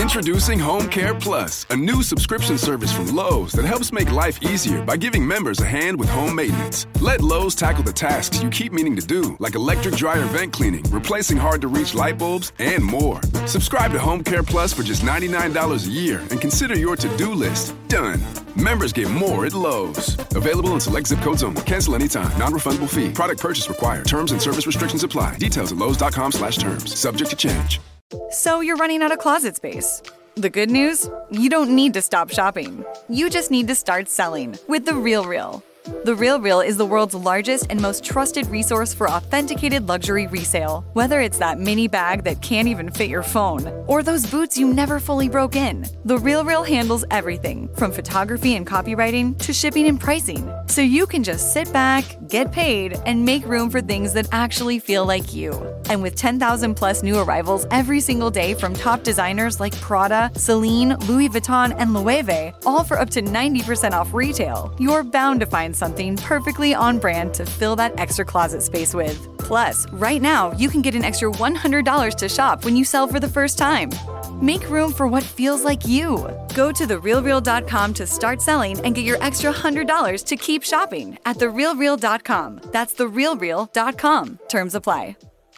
Introducing Home Care Plus, a new subscription service from Lowe's that helps make life easier by giving members a hand with home maintenance. Let Lowe's tackle the tasks you keep meaning to do, like electric dryer vent cleaning, replacing hard-to-reach light bulbs, and more. Subscribe to Home Care Plus for just $99 a year and consider your to-do list done. Members get more at Lowe's. Available in select zip codes only. Cancel anytime. Non-refundable fee. Product purchase required. Terms and service restrictions apply. Details at lowes.com/terms. Subject to change. So you're running out of closet space. The good news? You don't need to stop shopping. You just need to start selling with The RealReal. The RealReal is the world's largest and most trusted resource for authenticated luxury resale. Whether it's that mini bag that can't even fit your phone, or those boots you never fully broke in, The RealReal handles everything from photography and copywriting to shipping and pricing. So you can just sit back, get paid, and make room for things that actually feel like you. And with 10,000 plus new arrivals every single day from top designers like Prada, Celine, Louis Vuitton, and Loewe, all for up to 90% off retail, you're bound to find something perfectly on brand to fill that extra closet space with. Plus, right now, you can get an extra $100 to shop when you sell for the first time. Make room for what feels like you. Go to therealreal.com to start selling and get your extra $100 to keep shopping at therealreal.com. That's therealreal.com. Terms apply.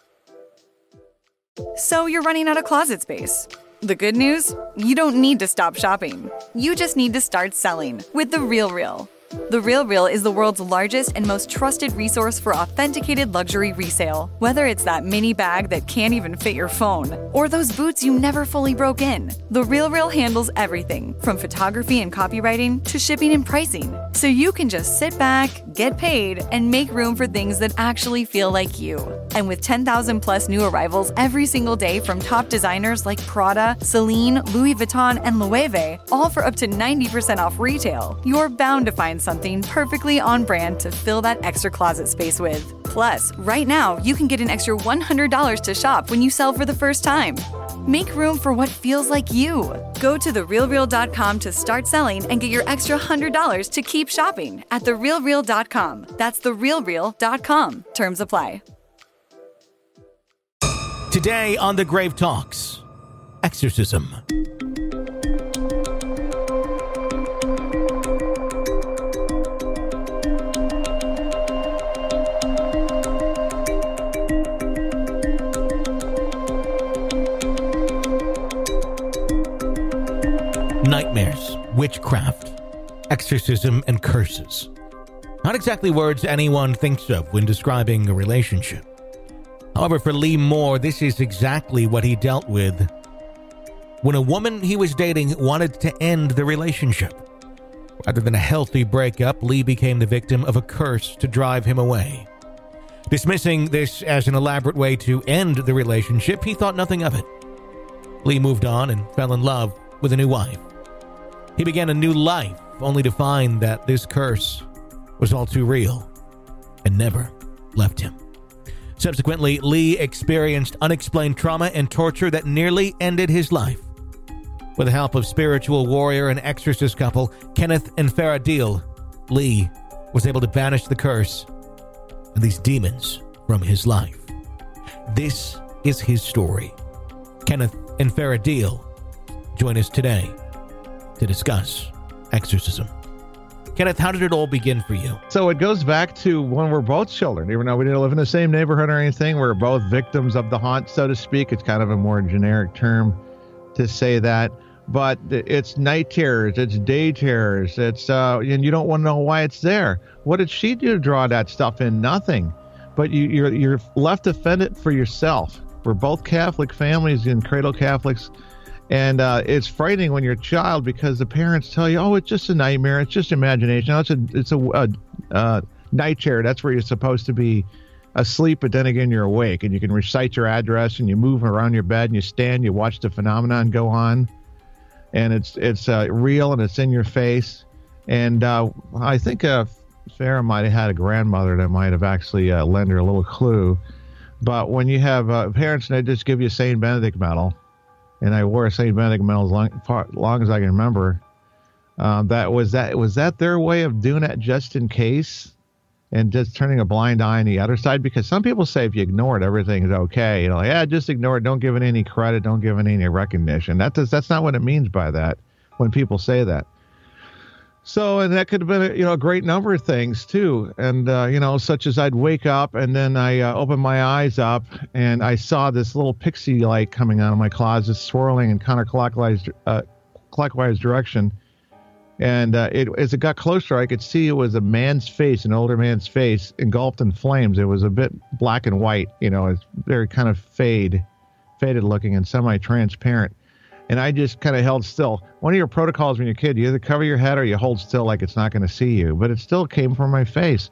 So you're running out of closet space. The good news? You don't need to stop shopping. You just need to start selling with The RealReal. The RealReal is the world's largest and most trusted resource for authenticated luxury resale. Whether it's that mini bag that can't even fit your phone, or those boots you never fully broke in, The RealReal handles everything from photography and copywriting to shipping and pricing. So you can just sit back, get paid, and make room for things that actually feel like you. And with 10,000 plus new arrivals every single day from top designers like Prada, Celine, Louis Vuitton, and Loewe, all for up to 90% off retail, you're bound to find something perfectly on brand to fill that extra closet space with. Plus, right now, you can get an extra $100 to shop when you sell for the first time. Make room for what feels like you. Go to therealreal.com to start selling and get your extra $100 to keep shopping at therealreal.com. That's therealreal.com. Terms apply. Today on The Grave Talks, exorcism. Nightmares, witchcraft, exorcism, and curses. Not exactly words anyone thinks of when describing a relationship. However, for Lee Moore, this is exactly what he dealt with when a woman he was dating wanted to end the relationship. Rather than a healthy breakup, Lee became the victim of a curse to drive him away. Dismissing this as an elaborate way to end the relationship, he thought nothing of it. Lee moved on and fell in love with a new wife. He began a new life, only to find that this curse was all too real and never left him. Subsequently, Lee experienced unexplained trauma and torture that nearly ended his life. With the help of spiritual warrior and exorcist couple Kenneth and Farah Deal, Lee was able to banish the curse and these demons from his life. This is his story. Kenneth and Farah Deal join us today to discuss exorcism. Kenneth, how did it all begin for you? So it goes back to when we're both children. Even though we didn't live in the same neighborhood or anything, we're both victims of the haunt, so to speak. It's kind of a more generic term to say that. But it's night terrors, it's day terrors, it's and you don't want to know why it's there. What did she do to draw that stuff in? Nothing. But you're left to fend it for yourself. We're both Catholic families and cradle Catholics. And it's frightening when you're a child because the parents tell you, oh, it's just a nightmare. It's just imagination. No, it's a night terror. That's where you're supposed to be asleep, but then again, you're awake. And you can recite your address and you move around your bed and you stand, you watch the phenomenon go on. And it's real and it's in your face. And I think Farah might have had a grandmother that might have actually lent her a little clue. But when you have parents and they just give you a St. Benedict medal, and I wore a St. Benedict medal as long as I can remember. Was that their way of doing it just in case? and just turning a blind eye on the other side, because some people say if you ignore it, everything is okay. You know, like, yeah, just ignore it. Don't give it any credit. Don't give it any recognition. That's not what it means by that when people say that. So, and that could have been, a great number of things too. And, such as I'd wake up and then I opened my eyes up and I saw this little pixie light coming out of my closet, swirling in counterclockwise direction. And as it got closer, I could see it was a man's face, an older man's face, engulfed in flames. It was a bit black and white, it's very kind of faded looking and semi-transparent. And I just kind of held still. One of your protocols when you're a kid, you either cover your head or you hold still like it's not going to see you. But it still came from my face.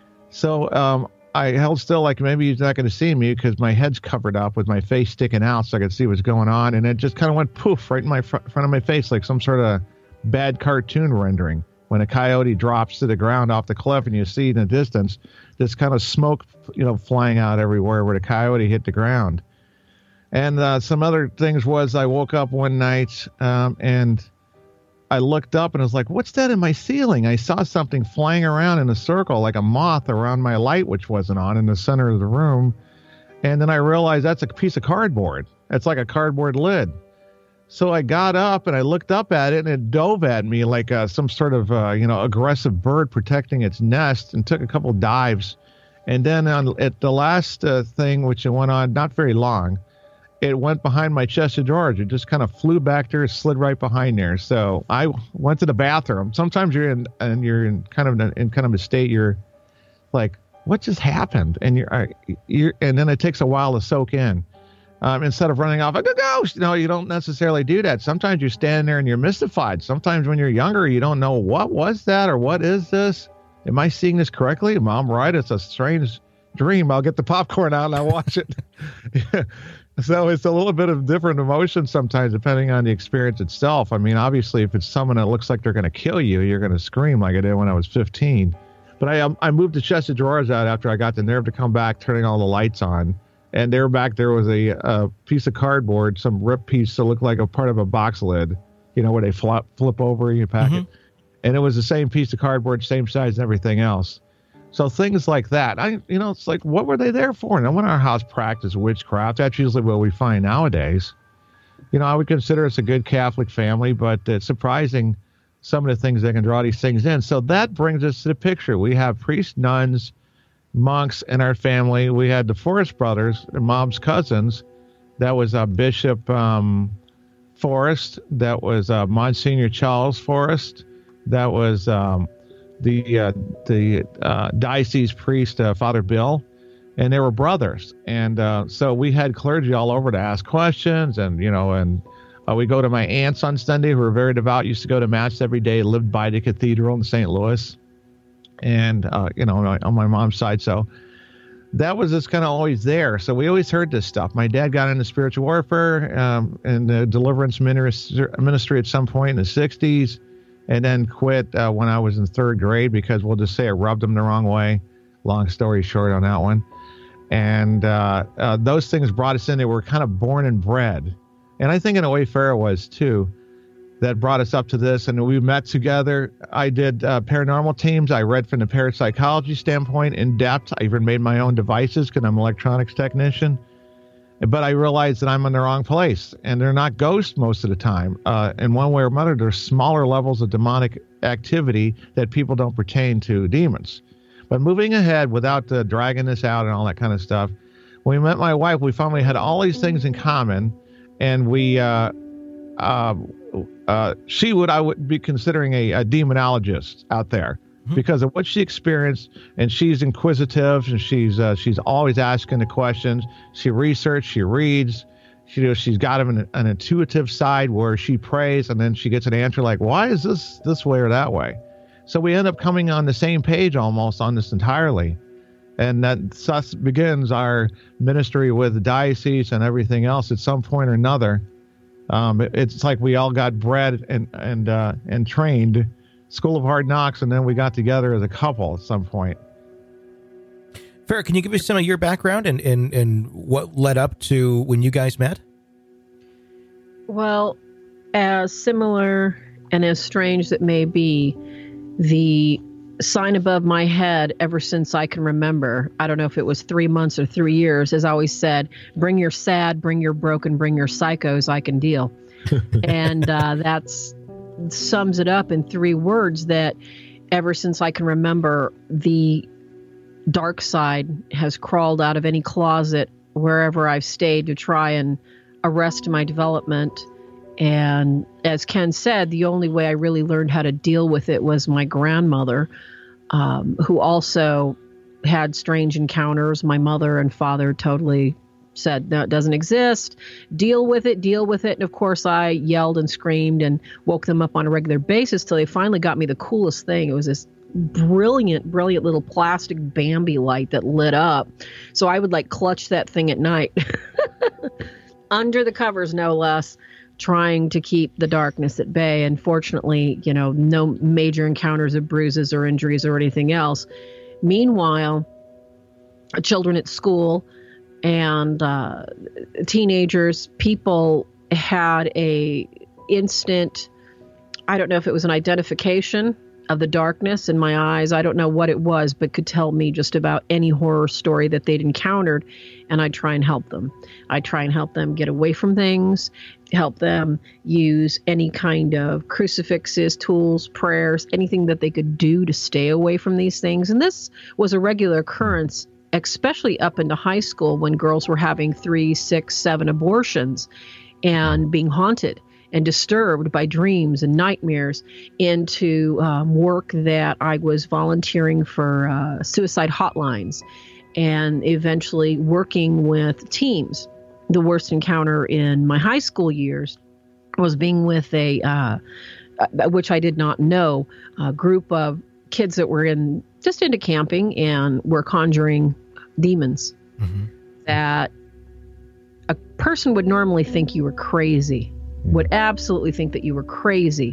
So I held still like maybe he's not going to see me because my head's covered up with my face sticking out so I could see what's going on. And it just kind of went poof right in my front of my face like some sort of bad cartoon rendering. When a coyote drops to the ground off the cliff and you see in the distance this kind of smoke, flying out everywhere where the coyote hit the ground. And some other things was I woke up one night and I looked up and I was like, what's that in my ceiling? I saw something flying around in a circle like a moth around my light, which wasn't on, in the center of the room. And then I realized that's a piece of cardboard. It's like a cardboard lid. So I got up and I looked up at it and it dove at me like some sort of, aggressive bird protecting its nest, and took a couple dives. And then at the last thing, which it went on not very long, it went behind my chest of drawers. It just kind of flew back there, slid right behind there. So I went to the bathroom. Sometimes you're in kind of a state you're like, what just happened? And and then it takes a while to soak in. Instead of running off like a ghost, you don't necessarily do that. Sometimes you stand there and you're mystified. Sometimes when you're younger, you don't know what was that or what is this? Am I seeing this correctly? Mom, right? It's a strange dream. I'll get the popcorn out and I'll watch it. So it's a little bit of different emotions sometimes depending on the experience itself. I mean, obviously, if it's someone that looks like they're going to kill you, you're going to scream like I did when I was 15. But I moved the chest of drawers out after I got the nerve to come back, turning all the lights on. And there was a piece of cardboard, some ripped piece that looked like a part of a box lid, where they flip over and you pack it. And it was the same piece of cardboard, same size and everything else. So things like that, it's like, what were they there for? No one in our house practiced witchcraft. That's usually what we find nowadays. I would consider us a good Catholic family, but it's surprising some of the things that can draw these things in. So that brings us to the picture. We have priests, nuns, monks in our family. We had the Forrest brothers, Mom's cousins. That was Bishop Forrest. That was Monsignor Charles Forrest. That was the diocese priest, Father Bill, and they were brothers. And so we had clergy all over to ask questions, and we go to my aunts on Sunday who were very devout, used to go to mass every day, lived by the cathedral in St. Louis, and on my mom's side. So that was just kind of always there. So we always heard this stuff. My dad got into spiritual warfare and the deliverance ministry at some point in the 60s. And then quit when I was in third grade because we'll just say I rubbed them the wrong way. Long story short on that one. And those things brought us in. They were kind of born and bred. And I think in a way Farrah was too, that brought us up to this. And we met together. I did paranormal teams. I read from the parapsychology standpoint in depth. I even made my own devices because I'm an electronics technician. But I realized that I'm in the wrong place, and they're not ghosts most of the time. In one way or another, there's smaller levels of demonic activity that people don't pertain to demons. But moving ahead without dragging this out and all that kind of stuff, when we met my wife, we found we had all these things in common, and she would be considering a demonologist out there. Because of what she experienced, and she's inquisitive, and she's always asking the questions. She researches, she reads, she's got an intuitive side where she prays, and then she gets an answer like, "Why is this way or that way?" So we end up coming on the same page almost on this entirely, and that thus begins our ministry with the diocese and everything else. At some point or another, it's like we all got bred and trained. School of Hard Knocks, and then we got together as a couple at some point. Farrah, can you give us some of your background and what led up to when you guys met? Well, as similar and as strange as it may be, the sign above my head ever since I can remember. I don't know if it was 3 months or 3 years, as I always said, bring your sad, bring your broken, bring your psychos, I can deal. And that's sums it up in 3 words, that ever since I can remember, the dark side has crawled out of any closet wherever I've stayed to try and arrest my development. And as Ken said, the only way I really learned how to deal with it was my grandmother, who also had strange encounters. My mother and father totally said, no, it doesn't exist. Deal with it, deal with it. And of course, I yelled and screamed and woke them up on a regular basis till they finally got me the coolest thing. It was this brilliant little plastic Bambi light that lit up. So I would like clutch that thing at night, under the covers, no less, trying to keep the darkness at bay. And fortunately, no major encounters of bruises or injuries or anything else. Meanwhile, children at school and teenagers, people had a instant, I don't know if it was an identification of the darkness in my eyes. I don't know what it was, but could tell me just about any horror story that they'd encountered. And I'd try and help them. I'd try and help them get away from things, help them use any kind of crucifixes, tools, prayers, anything that they could do to stay away from these things. And this was a regular occurrence, especially up into high school, when girls were having 3, 6, 7 abortions and being haunted and disturbed by dreams and nightmares, into work that I was volunteering for suicide hotlines, and eventually working with teams. The worst encounter in my high school years was being with which I did not know, a group of kids that were just into camping and were conjuring demons, that a person would normally think you were crazy, would absolutely think that you were crazy.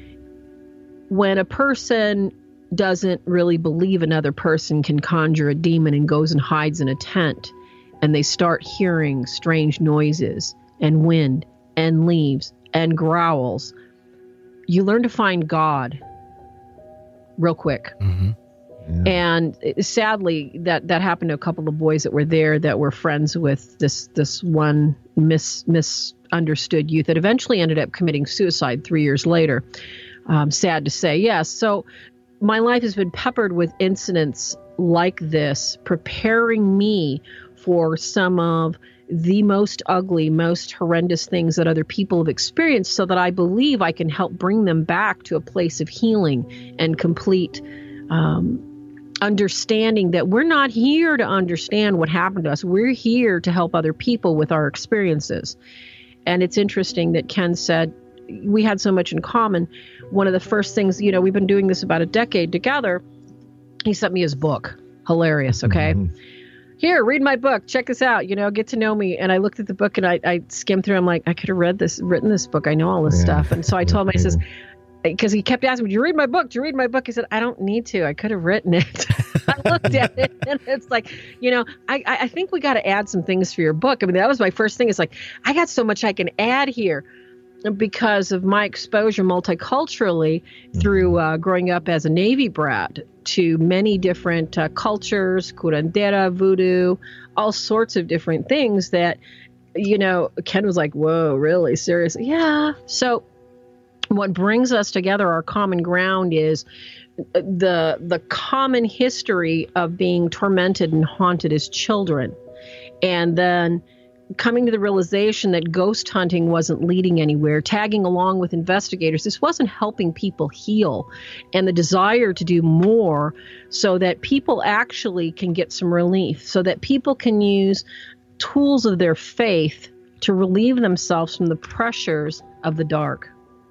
When a person doesn't really believe another person can conjure a demon and goes and hides in a tent, and they start hearing strange noises and wind and leaves and growls, you learn to find God real quick. Yeah. And sadly, that happened to a couple of boys that were there that were friends with this one misunderstood youth that eventually ended up committing suicide 3 years later. Sad to say, yes. So my life has been peppered with incidents like this, preparing me for some of the most ugly, most horrendous things that other people have experienced, so that I believe I can help bring them back to a place of healing and complete understanding that we're not here to understand what happened to us. We're here to help other people with our experiences. And it's interesting that Ken said we had so much in common. One of the first things, we've been doing this about a decade together. He sent me his book. Hilarious. Okay. Here, read my book. Check this out. Get to know me. And I looked at the book and I skimmed through. I'm like, I could have written this book. I know all this stuff. And so I told him, I says, because he kept asking me, "Did you read my book? Did you read my book?" He said, "I don't need to. I could have written it." I looked at it and it's like, I think we got to add some things for your book. I mean, that was my first thing. It's like, I got so much I can add here because of my exposure multiculturally through growing up as a Navy brat to many different cultures, curandera, voodoo, all sorts of different things that, Ken was like, "Whoa, really? Seriously?" Yeah. So what brings us together, our common ground, is the common history of being tormented and haunted as children. And then coming to the realization that ghost hunting wasn't leading anywhere, tagging along with investigators, this wasn't helping people heal, and the desire to do more so that people actually can get some relief, so that people can use tools of their faith to relieve themselves from the pressures of the dark.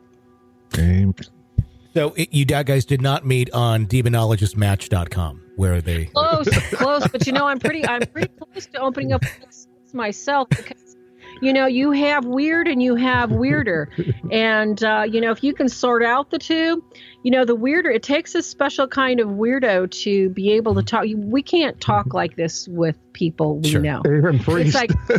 So you guys did not meet on demonologistmatch.com, where they close, but I'm pretty close to opening up myself, because You have weird and you have weirder. And, if you can sort out the two, the weirder, it takes a special kind of weirdo to be able to talk. We can't talk like this with people we know. It's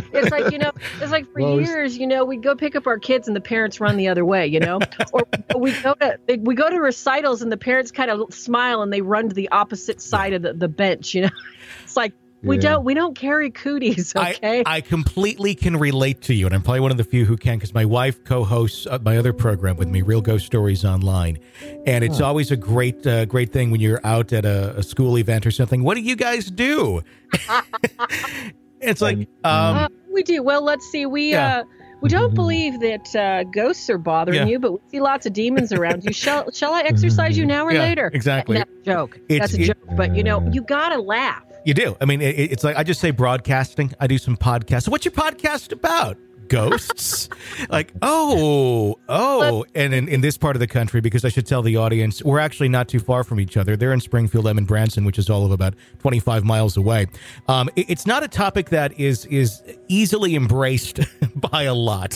like for years, we go pick up our kids and the parents run the other way, or we go to recitals and the parents kind of smile and they run to the opposite side of the bench, It's like, we don't carry cooties, okay? I completely can relate to you, and I'm probably one of the few who can, because my wife co-hosts my other program with me, Real Ghost Stories Online, and it's always a great thing when you're out at a school event or something. What do you guys do? It's like we do. Well, let's see. We don't believe that ghosts are bothering you, but we see lots of demons around you. Shall I exercise you now or later? Exactly. That's a joke. That's a joke. But you gotta laugh. You do. I mean, it's like I just say broadcasting. I do some podcasts. So what's your podcast about? Ghosts? Like, and in this part of the country, because I should tell the audience, we're actually not too far from each other. They're in Springfield, I'm in Branson, which is all of about 25 miles away. It's not a topic that is easily embraced by a lot.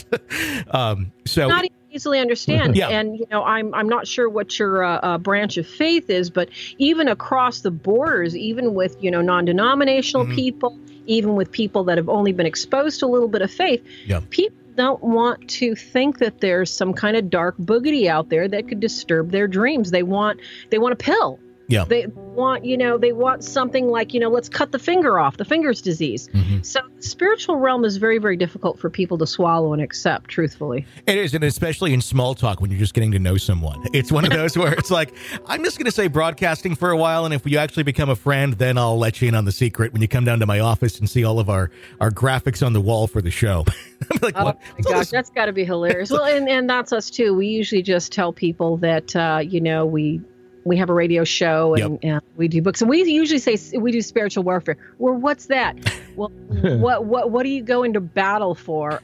So not easily understand. Yeah. And I'm not sure what your branch of faith is, but even across the borders, even with non-denominational people, even with people that have only been exposed to a little bit of faith, people don't want to think that there's some kind of dark boogity out there that could disturb their dreams. They want a pill. Yeah. They want something like, let's cut the finger off. The finger's disease. Mm-hmm. So the spiritual realm is very, very difficult for people to swallow and accept, truthfully. It is, and especially in small talk when you're just getting to know someone. It's one of those where it's like, I'm just going to say broadcasting for a while, and if you actually become a friend, then I'll let you in on the secret when you come down to my office and see all of our graphics on the wall for the show. I'm like, what? Oh my gosh, that's got to be hilarious. Well, and that's us too. We usually just tell people that, we have a radio show and we do books, and we usually say we do spiritual warfare. Well, what's that? Well, what do you go into battle for?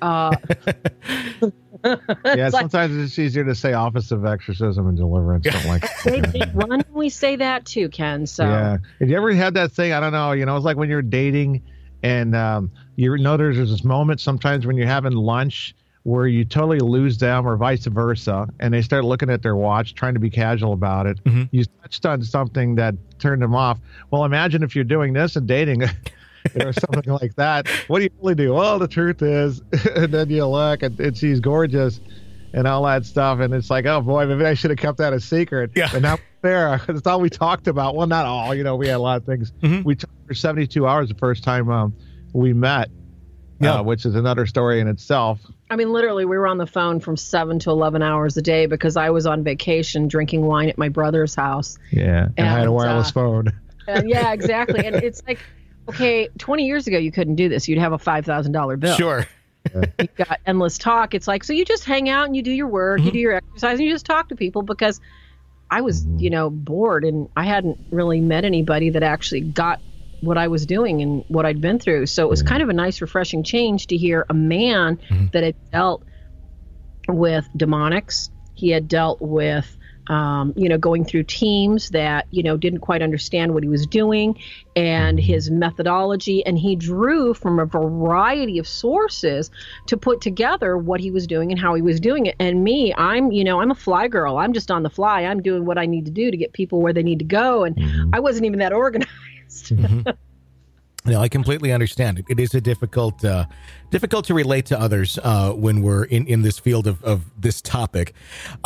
Sometimes it's easier to say Office of Exorcism and Deliverance. Don't like they run when we say that too, Ken. So have you ever had that thing? I don't know. It's like when you're dating, and there's this moment sometimes when you're having lunch where you totally lose them, or vice versa, and they start looking at their watch, trying to be casual about it. Mm-hmm. You touched on something that turned them off. Well, imagine if you're doing this and dating or something like that. What do you really do? Well, the truth is, and then you look, and she's gorgeous and all that stuff, and it's like, oh boy, maybe I should have kept that a secret. Yeah. And now there, it's all we talked about. Well, not all. We had a lot of things. Mm-hmm. We talked for 72 hours the first time we met. Which is another story in itself. I mean, literally, we were on the phone from 7 to 11 hours a day because I was on vacation drinking wine at my brother's house. Yeah, and I had a wireless phone. Yeah, exactly. And it's like, okay, 20 years ago, you couldn't do this. You'd have a $5,000 bill. Sure. You got endless talk. It's like, so you just hang out and you do your work, you do your exercise, and you just talk to people, because I was, bored, and I hadn't really met anybody that actually got what I was doing and what I'd been through. So it was kind of a nice, refreshing change to hear a man that had dealt with demonics. He had dealt with, going through teams that, didn't quite understand what he was doing and his methodology. And he drew from a variety of sources to put together what he was doing and how he was doing it. And me, I'm a fly girl. I'm just on the fly. I'm doing what I need to do to get people where they need to go. And I wasn't even that organized. Mm-hmm. No, I completely understand. It is a difficult to relate to others when we're in this field of this topic.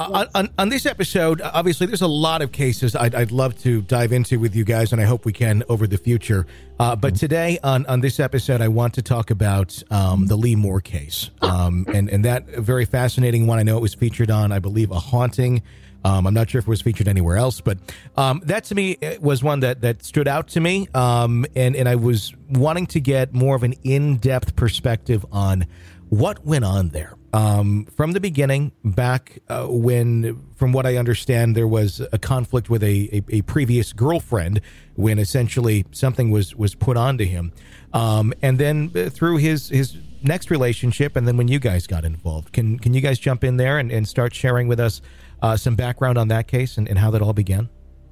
On this episode, obviously, there's a lot of cases I'd love to dive into with you guys, and I hope we can over the future. But today, on this episode, I want to talk about the Lee Moore case, and that very fascinating one. I know it was featured on, I believe, A Haunting. I'm not sure if it was featured anywhere else, but that to me was one that stood out to me. And I was wanting to get more of an in-depth perspective on what went on there. From the beginning, back when, from what I understand, there was a conflict with a previous girlfriend when essentially something was put onto him. And then through his next relationship, and then when you guys got involved. Can you guys jump in there and start sharing with us some background on that case and how that all began?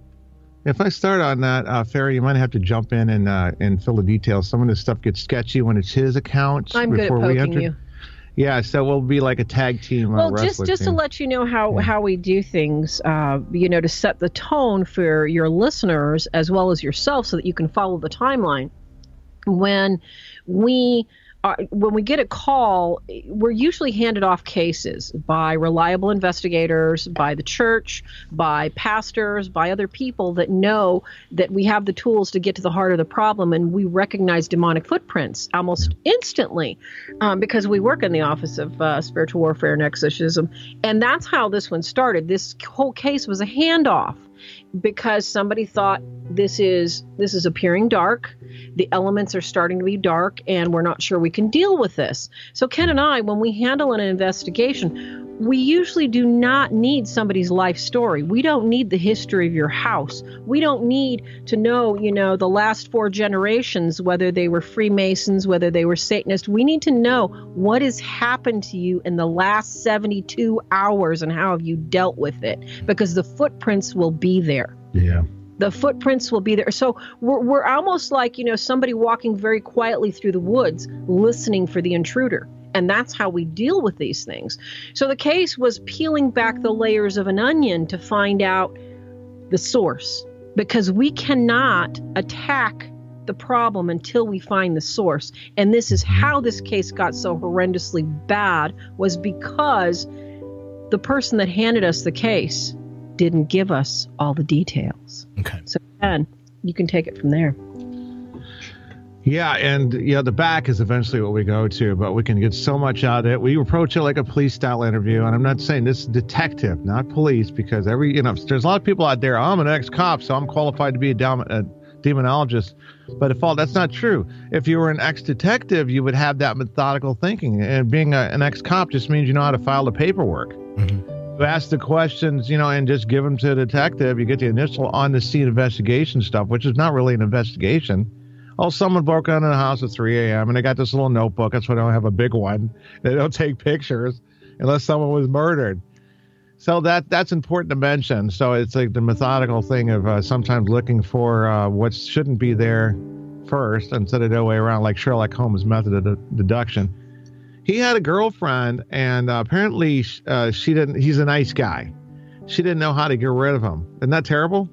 If I start on that, Ferry, you might have to jump in and fill the details. Some of this stuff gets sketchy when it's his account. I'm good at poking you. Yeah, so we'll be like a tag team. Well, just team. to let you know how we do things, to set the tone for your listeners as well as yourself, so that you can follow the timeline. When we get a call, we're usually handed off cases by reliable investigators, by the church, by pastors, by other people that know that we have the tools to get to the heart of the problem, and we recognize demonic footprints almost instantly because we work in the Office of Spiritual Warfare and Exorcism. And that's how this one started. This whole case was a handoff because somebody thought this is appearing dark. The elements are starting to be dark, and we're not sure we can deal with this. So Ken and I, when we handle an investigation, we usually do not need somebody's life story. We don't need the history of your house. We don't need to know, the last 4 generations, whether they were Freemasons, whether they were Satanists. We need to know what has happened to you in the last 72 hours and how have you dealt with it, because the footprints will be there. Yeah. The footprints will be there. So we're almost like, somebody walking very quietly through the woods, listening for the intruder. And that's how we deal with these things. So the case was peeling back the layers of an onion to find out the source, because we cannot attack the problem until we find the source. And this is how this case got so horrendously bad, was because the person that handed us the case didn't give us all the details. Okay. So Ken, you can take it from there. Yeah, and the back is eventually what we go to, but we can get so much out of it. We approach it like a police-style interview, and I'm not saying this is detective, not police, because there's a lot of people out there. I'm an ex-cop, so I'm qualified to be a demonologist. By default, that's not true. If you were an ex-detective, you would have that methodical thinking, and being an ex-cop just means you know how to file the paperwork. Mm-hmm. You ask the questions, and just give them to the detective. You get the initial on-the-scene investigation stuff, which is not really an investigation. Oh, someone broke into the house at 3 a.m. and they got this little notebook. That's why they don't have a big one. They don't take pictures unless someone was murdered. So that's important to mention. So it's like the methodical thing of sometimes looking for what shouldn't be there first instead of the other way around, like Sherlock Holmes' method of deduction. He had a girlfriend, and apparently she didn't. He's a nice guy. She didn't know how to get rid of him. Isn't that terrible?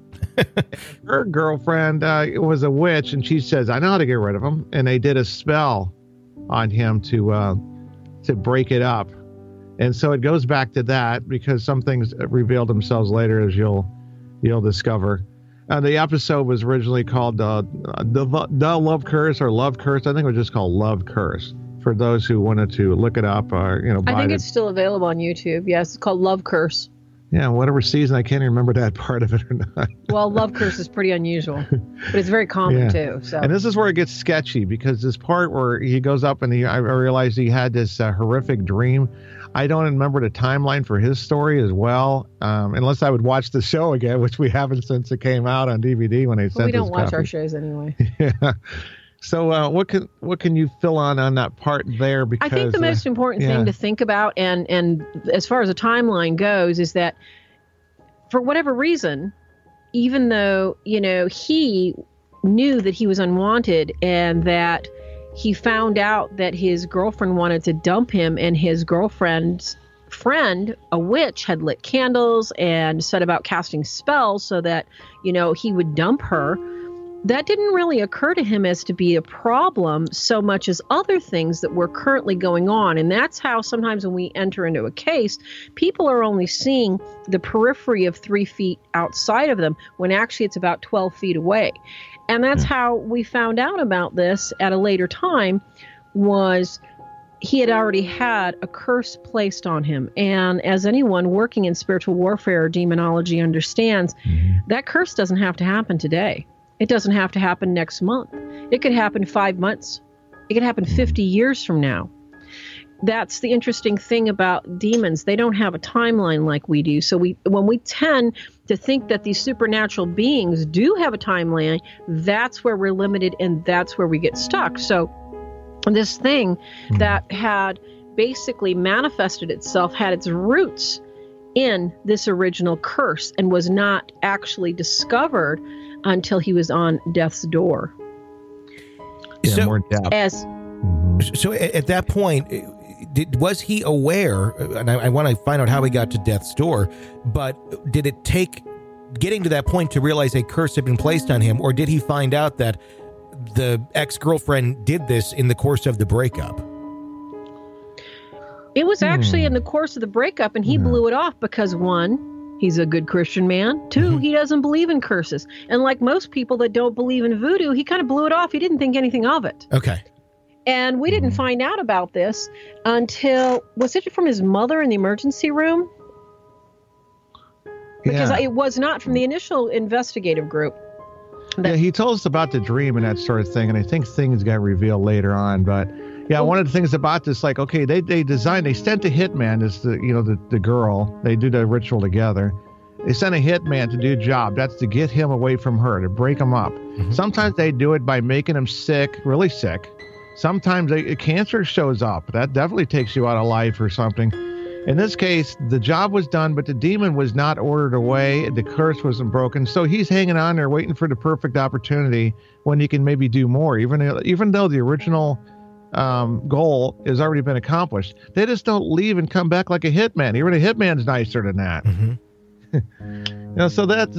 Her girlfriend was a witch, and she says, I know how to get rid of him. And they did a spell on him to break it up. And so it goes back to that, because some things reveal themselves later, as you'll discover. The episode was originally called the Love Curse, or Love Curse. I think it was just called Love Curse, for those who wanted to look it up. I think it's still available on YouTube. Yes, it's called Love Curse. Yeah, whatever season, I can't even remember that part of it or not. Well, Love Curse is pretty unusual, but it's very common too. So. And this is where it gets sketchy, because this part where he goes up and I realized he had this horrific dream. I don't remember the timeline for his story as well, unless I would watch the show again, which we haven't since it came out on DVD when they sent us. We don't watch our shows anyway. Yeah. So what can you fill on that part there? Because I think the most important thing to think about, and as far as the timeline goes, is that for whatever reason, even though he knew that he was unwanted and that he found out that his girlfriend wanted to dump him, and his girlfriend's friend, a witch, had lit candles and set about casting spells so that he would dump her. That didn't really occur to him as to be a problem so much as other things that were currently going on. And that's how sometimes when we enter into a case, people are only seeing the periphery of 3 feet outside of them, when actually it's about 12 feet away. And that's how we found out about this at a later time, was he had already had a curse placed on him. And as anyone working in spiritual warfare or demonology understands, that curse doesn't have to happen today. It doesn't have to happen next month. It could happen 5 months. It could happen 50 years from now. That's the interesting thing about demons. They don't have a timeline like we do. So when we tend to think that these supernatural beings do have a timeline, that's where we're limited, and that's where we get stuck. So this thing that had basically manifested itself had its roots in this original curse and was not actually discovered until he was on death's door. So, more depth. So at that point, was he aware, and I want to find out how he got to death's door, but did it take getting to that point to realize a curse had been placed on him, or did he find out that the ex-girlfriend did this in the course of the breakup? It was actually in the course of the breakup, and he blew it off because, one, he's a good Christian man. Two, he doesn't believe in curses. And like most people that don't believe in voodoo, he kind of blew it off. He didn't think anything of it. Okay. And we didn't find out about this until, was it from his mother in the emergency room? Because it was not from the initial investigative group. Yeah, he told us about the dream and that sort of thing, and I think things got revealed later on. But yeah, one of the things about this, like, okay, they sent a hitman as the girl. They do the ritual together. They sent a hitman to do a job. That's to get him away from her, to break him up. Sometimes they do it by making him sick, really sick. Sometimes cancer shows up. That definitely takes you out of life or something. In this case, the job was done, but the demon was not ordered away. The curse wasn't broken. So he's hanging on there waiting for the perfect opportunity when he can maybe do more, even though the original goal has already been accomplished. They just don't leave and come back like a hitman. Even a hitman's nicer than that. So that's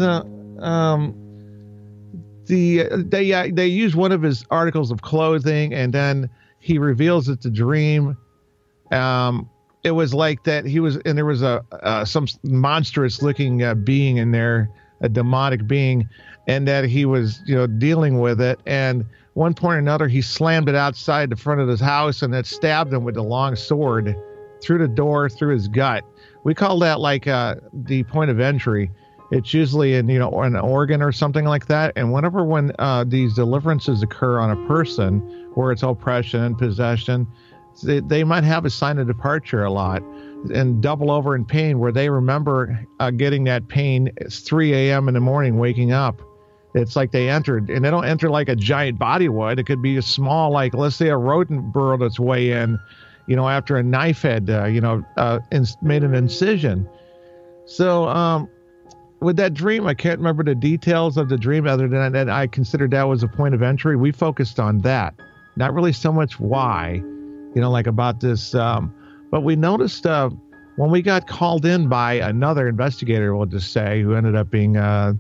they use one of his articles of clothing, and then he reveals it's a dream. It was like that he was, and there was some monstrous looking being in there, a demonic being, and that he was, dealing with it. And one point or another, he slammed it outside the front of his house, and it stabbed him with a long sword through the door, through his gut. We call that like the point of entry. It's usually in, an organ or something like that. And when these deliverances occur on a person where it's oppression and possession, they might have a sign of departure a lot and double over in pain, where they remember getting that pain. It's 3 a.m. in the morning, waking up. It's like they entered, and they don't enter like a giant body would. It could be a small, like, let's say a rodent burrowed its way in, after a knife had, made an incision. So with that dream, I can't remember the details of the dream other than that I considered that was a point of entry. We focused on that, not really so much why. Like about this. But we noticed when we got called in by another investigator, we'll just say, who ended up being that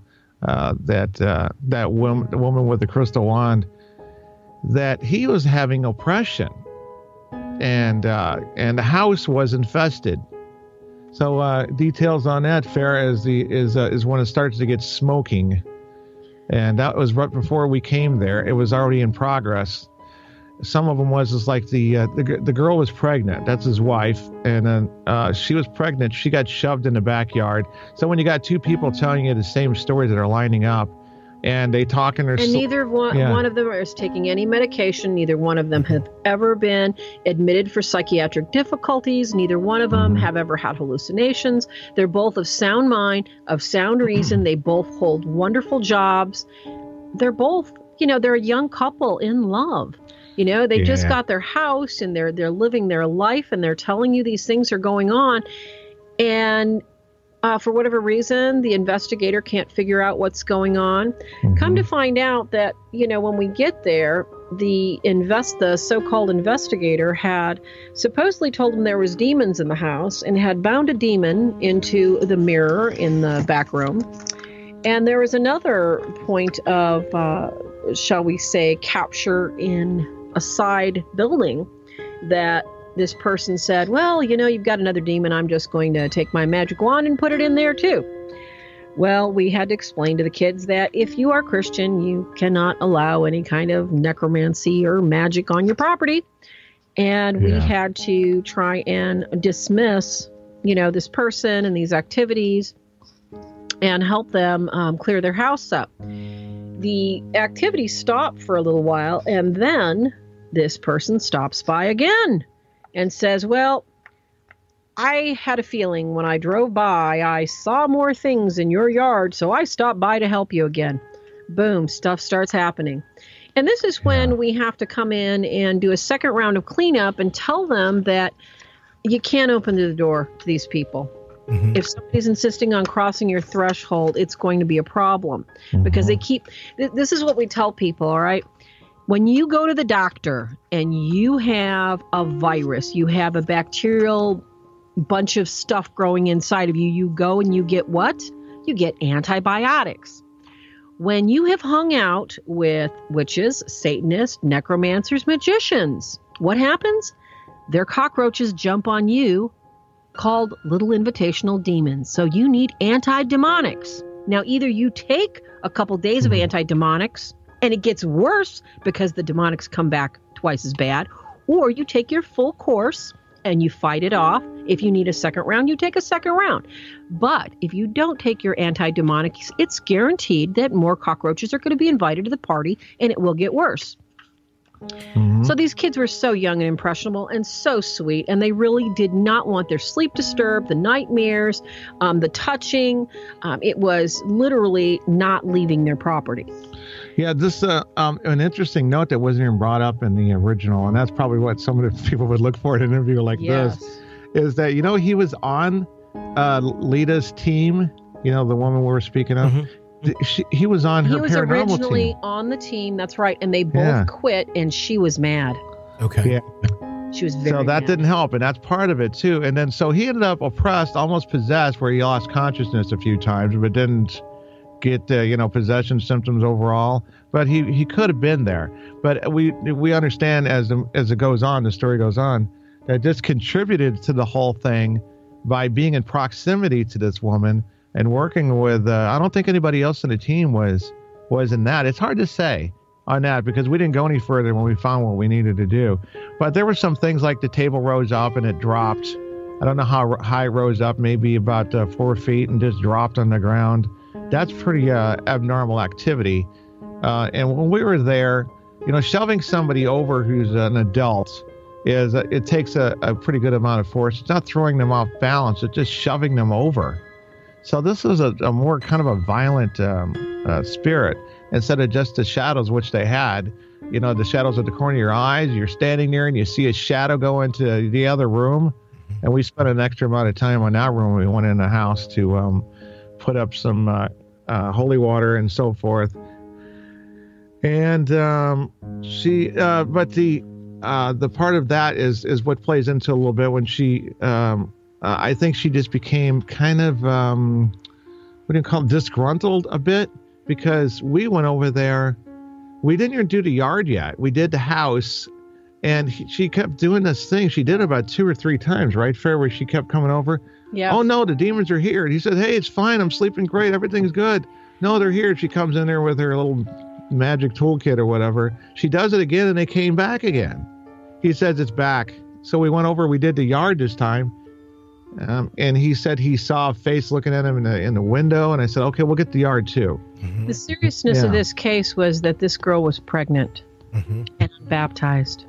woman with the crystal wand, that he was having oppression, and the house was infested. So details on that, Farah, is when it starts to get smoking, and that was right before we came there. It was already in progress. Some of them was like the girl was pregnant. That's his wife. And then she was pregnant. She got shoved in the backyard. So when you got two people telling you the same story that are lining up, and they talk in their... And neither one of them is taking any medication. Neither one of them have ever been admitted for psychiatric difficulties. Neither one of them have ever had hallucinations. They're both of sound mind, of sound reason. They both hold wonderful jobs. They're both, they're a young couple in love. They just got their house, and they're living their life, and they're telling you these things are going on. And for whatever reason, the investigator can't figure out what's going on. Come to find out that, when we get there, the so-called investigator had supposedly told them there was demons in the house and had bound a demon into the mirror in the back room. And there was another point of, shall we say, capture in a side building that this person said, well, you've got another demon. I'm just going to take my magic wand and put it in there too. Well, we had to explain to the kids that if you are Christian, you cannot allow any kind of necromancy or magic on your property. And we had to try and dismiss, this person and these activities and help them clear their house up. The activity stopped for a little while, and then this person stops by again and says, well, I had a feeling when I drove by, I saw more things in your yard, so I stopped by to help you again. Boom, stuff starts happening. And this is when we have to come in and do a second round of cleanup and tell them that you can't open the door to these people. If somebody's insisting on crossing your threshold, it's going to be a problem because they keep, this is what we tell people, all right? When you go to the doctor and you have a virus, you have a bacterial bunch of stuff growing inside of you, you go and you get what? You get antibiotics. When you have hung out with witches, Satanists, necromancers, magicians, what happens? Their cockroaches jump on you, called little invitational demons. So you need antidemonics. Now, either you take a couple days of antidemonics and it gets worse because the demonics come back twice as bad, or you take your full course and you fight it off. If you need a second round, you take a second round. But if you don't take your antidemonics, it's guaranteed that more cockroaches are going to be invited to the party and it will get worse. So these kids were so young and impressionable and so sweet, and they really did not want their sleep disturbed, the nightmares, the touching. It was literally not leaving their property. Yeah, this an interesting note that wasn't even brought up in the original, and that's probably what some of the people would look for in an interview like this, is that, he was on Lita's team, the woman we were speaking of. He was on her paranormal team. He was originally on the team, that's right, and they both quit, and she was mad. Okay. Yeah. She was very So that mad. didn't help, and that's part of it, too. And then so he ended up oppressed, almost possessed, where he lost consciousness a few times, but didn't get, possession symptoms overall. But he could have been there. But we understand as it goes on, the story goes on, that this contributed to the whole thing by being in proximity to this woman and working with, I don't think anybody else in the team was in that. It's hard to say on that because we didn't go any further when we found what we needed to do. But there were some things like the table rose up and it dropped. I don't know how high it rose up, maybe about 4 feet, and just dropped on the ground. That's pretty abnormal activity. And when we were there, shoving somebody over who's an adult it takes a pretty good amount of force. It's not throwing them off balance. It's just shoving them over. So this is a more kind of a violent spirit instead of just the shadows, which they had. The shadows at the corner of your eyes. You're standing there and you see a shadow go into the other room. And we spent an extra amount of time on that room. We went in the house to put up some holy water and so forth. And but the part of that is what plays into a little bit when she. I think she just became kind of, what do you call it, disgruntled a bit, because we went over there. We didn't even do the yard yet. We did the house, and she kept doing this thing. She did it about 2 or 3 times, right, Fair, where she kept coming over. Yeah. Oh, no, the demons are here. And he said, hey, it's fine. I'm sleeping great. Everything's good. No, they're here. She comes in there with her little magic toolkit or whatever. She does it again, and they came back again. He says it's back. So we went over. We did the yard this time. And he said he saw a face looking at him in the window, and I said, okay, we'll get the yard too. The seriousness of this case was that this girl was pregnant and unbaptized.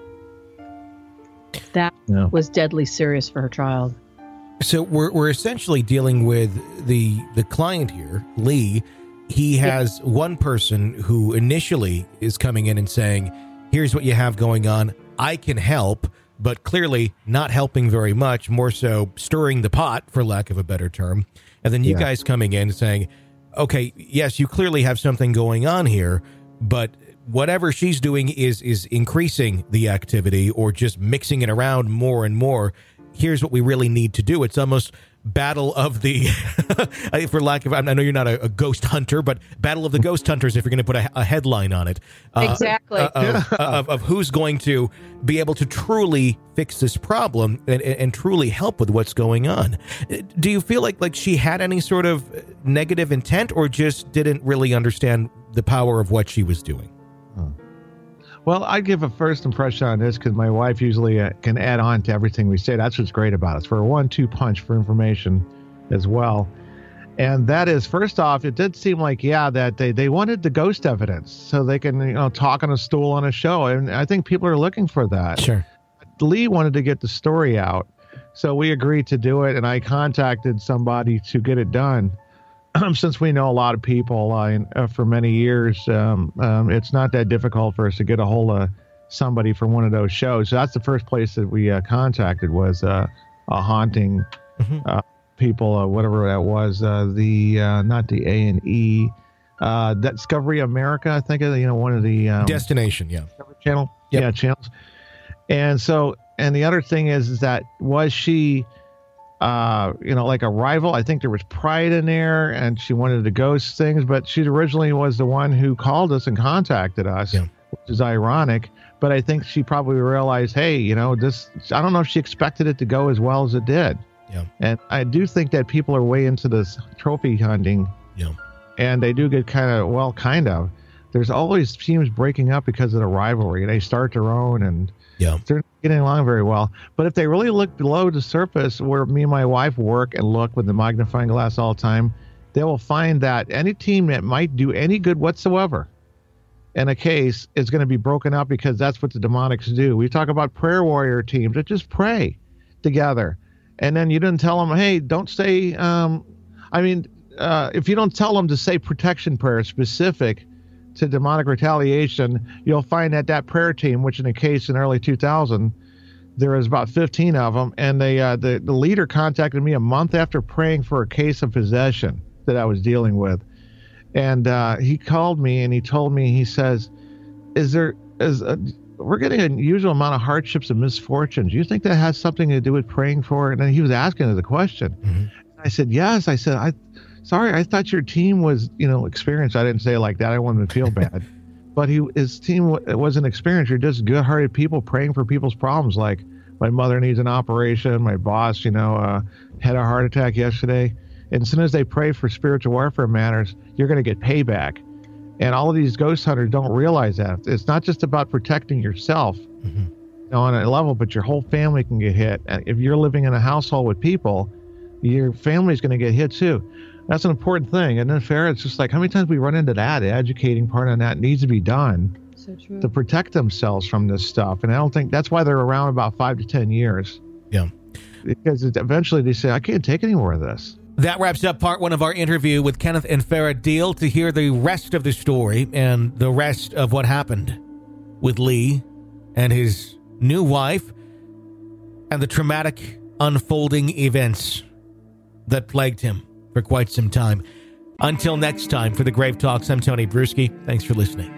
That was deadly serious for her child. So we're essentially dealing with the client here, Lee. He has one person who initially is coming in and saying, here's what you have going on. I can help. But clearly not helping very much, more so stirring the pot, for lack of a better term. And then you guys coming in saying, okay, yes, you clearly have something going on here, but whatever she's doing is increasing the activity or just mixing it around more and more. Here's what we really need to do. It's almost battle of the, for lack of, I know you're not a ghost hunter, but battle of the ghost hunters, if you're going to put a headline on it. Exactly. Of who's going to be able to truly fix this problem and truly help with what's going on. Do you feel like she had any sort of negative intent or just didn't really understand the power of what she was doing? Well, I give a first impression on this because my wife usually can add on to everything we say. That's what's great about us. For a 1-2 punch for information as well. And that is, first off, it did seem like, that they wanted the ghost evidence so they can, talk on a stool on a show. And I think people are looking for that. Sure. Lee wanted to get the story out. So we agreed to do it. And I contacted somebody to get it done. Since we know a lot of people for many years, it's not that difficult for us to get a hold of somebody for one of those shows. So that's the first place that we contacted was a haunting people, whatever that was, not the A&E, Discovery America, I think, one of the Destination, yeah. Discovery Channel, Yep. channels. And so, and the other thing is that was she, like a rival? I think there was pride in there, and she wanted to ghost things, but she originally was the one who called us and contacted us, which is ironic. But I think she probably realized, hey, this. I don't know if she expected it to go as well as it did. Yeah. And I do think that people are way into this trophy hunting. Yeah. And they do get kind of. There's always teams breaking up because of the rivalry. They start their own, and they're not getting along very well. But if they really look below the surface, where me and my wife work and look with the magnifying glass all the time, they will find that any team that might do any good whatsoever in a case is going to be broken up, because that's what the demonics do. We talk about prayer warrior teams that just pray together. And then you didn't tell them, hey, don't say, if you don't tell them to say protection prayer specific to demonic retaliation, you'll find that prayer team, which in a case in early 2000, there was about 15 of them. And the leader contacted me a month after praying for a case of possession that I was dealing with. And he called me and he told me, he says, we're getting an unusual amount of hardships and misfortunes. Do you think that has something to do with praying for? And then he was asking the question. Mm-hmm. I said, yes. I said, sorry, I thought your team was, experienced. I didn't say it like that. I wanted to feel bad. But his team wasn't experienced. You're just good-hearted people praying for people's problems. Like, my mother needs an operation. My boss, had a heart attack yesterday. And as soon as they pray for spiritual warfare matters, you're going to get payback. And all of these ghost hunters don't realize that. It's not just about protecting yourself on a level, but your whole family can get hit. And if you're living in a household with people, your family's going to get hit too. That's an important thing. And then fair, it's just like, how many times we run into that? The educating part on that needs to be done to protect themselves from this stuff. And I don't think that's why they're around about 5 to 10 years. Yeah. Because eventually they say, I can't take any more of this. That wraps up part one of our interview with Kenneth and Farah Deal. To hear the rest of the story and the rest of what happened with Lee and his new wife and the traumatic unfolding events that plagued him for quite some time. Until next time, for the Grave Talks, I'm Tony Bruschi. Thanks for listening.